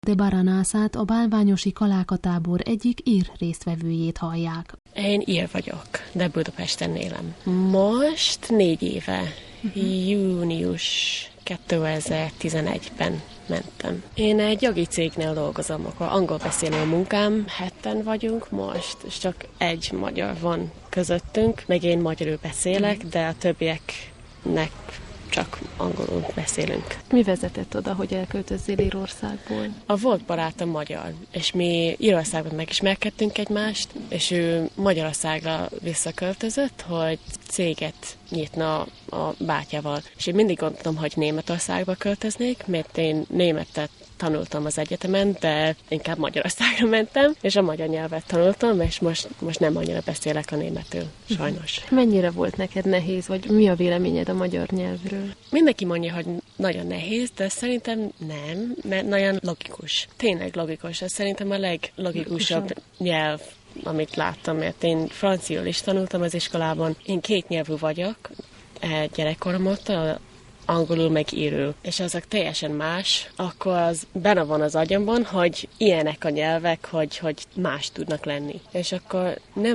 de Baranását, a bálványosi Kaláka-tábor egyik ír résztvevőjét hallják. Én ír vagyok, de Budapesten élem. Most 4 éve, június 2011-ben mentem. Én egy jogi cégnél dolgozom, akkor angol beszélő a munkám, 7-en vagyunk most, és csak egy magyar van közöttünk, meg én magyarul beszélek, de a többieknek csak angolul beszélünk. Mi vezetett oda, hogy elköltözzél Írországból? A volt barátom magyar, és mi Írországban megismerkedtünk egymást, és ő Magyarországra visszaköltözött, hogy céget nyitna a bátyával. És én mindig gondoltam, hogy Németországba költöznék, mert én németet tanultam az egyetemen, de inkább Magyarországra mentem, és a magyar nyelvet tanultam, és most nem annyira beszélek a németül, sajnos. Mennyire volt neked nehéz, vagy mi a véleményed a magyar nyelvről? Mindenki mondja, hogy nagyon nehéz, de szerintem nem, mert nagyon logikus. Tényleg logikus. Ez szerintem a leglogikusabb nyelv, amit láttam, mert én franciául is tanultam az iskolában. Én 2 nyelvű vagyok gyerekkorom óta, angolul meg írul, és azok teljesen más, akkor az benne van az agyamban, hogy ilyenek a nyelvek, hogy más tudnak lenni. És akkor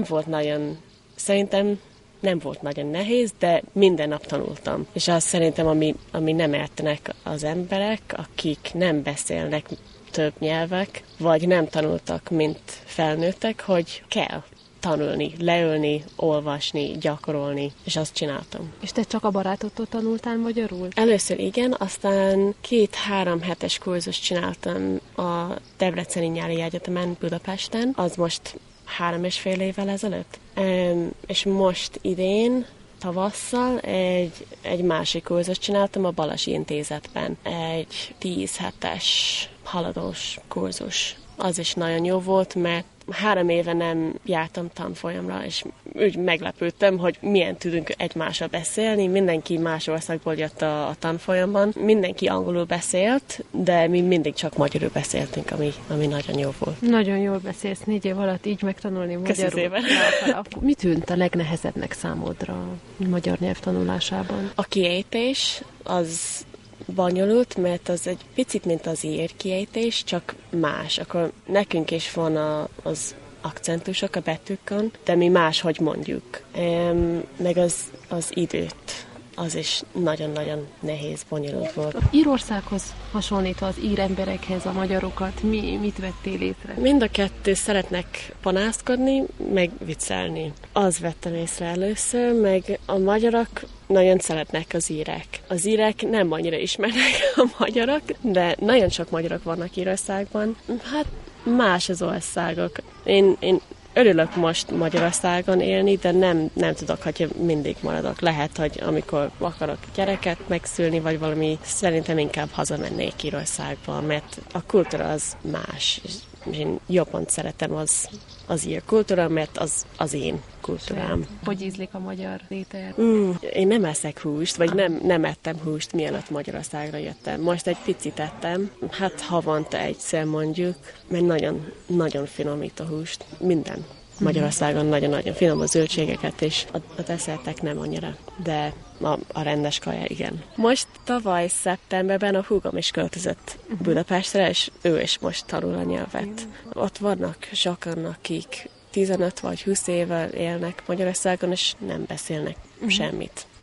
szerintem nem volt nagyon nehéz, de minden nap tanultam. És azt szerintem, ami nem értenek az emberek, akik nem beszélnek több nyelvek, vagy nem tanultak, mint felnőttek, hogy kell tanulni, leülni, olvasni, gyakorolni, és azt csináltam. És te csak a barátodtól tanultál magyarul? Először igen, aztán 2-3 hetes kurzust csináltam a Debreceni Nyári Egyetemen Budapesten, az most 3,5 évvel ezelőtt. És most idén, tavasszal egy másik kurzust csináltam a Balasi Intézetben. Egy 10 hetes haladós kurzus. Az is nagyon jó volt, mert 3 éve nem jártam tanfolyamra, és úgy meglepődtem, hogy milyen tudunk egymással beszélni. Mindenki más országból jött a tanfolyamban. Mindenki angolul beszélt, de mi mindig csak magyarul beszéltünk, ami nagyon jó volt. Nagyon jól beszélsz, 4 év alatt így megtanulni magyarul. Mi tűnt a legnehezebbnek számodra a magyar nyelv tanulásában? A kiejtés az bonyolult, mert az egy picit, mint az ír kiejtés, csak más. Akkor nekünk is van az akcentusok a betűkön, de mi máshogy mondjuk. Meg az időt, az is nagyon-nagyon nehéz, bonyolult volt. Írországhoz hasonlítva az ír emberekhez a magyarokat, mit vettél észre? Mind a kettő szeretnek panaszkodni, meg viccelni. Az vettem észre először, meg a magyarok nagyon szeretnek az írek. Az írek nem annyira ismernek a magyarok, de nagyon sok magyarok vannak Írországban. Hát más az országok. Én örülök most Magyarországon élni, de nem tudok, hogy mindig maradok. Lehet, hogy amikor akarok gyereket megszülni, vagy valami, szerintem inkább hazamennék Írországba, mert a kultúra az más. Én jobban szeretem az ír kultúra, mert az én kultúrám. Hogy ízlik a magyar étel? Én nem eszek húst, vagy nem ettem húst, mielőtt Magyarországra jöttem. Most egy picit ettem, hát havonta egyszer mondjuk, mert nagyon, nagyon finom itt a húst. Minden. Magyarországon nagyon-nagyon finom a zöldségeket, és a desszertek nem annyira, de a rendes kaja igen. Most tavaly szeptemberben a húgom is költözött Budapestre, és ő is most tanul a nyelvet. Ott vannak sokan, akik 15 vagy 20 évvel élnek Magyarországon, és nem beszélnek semmit.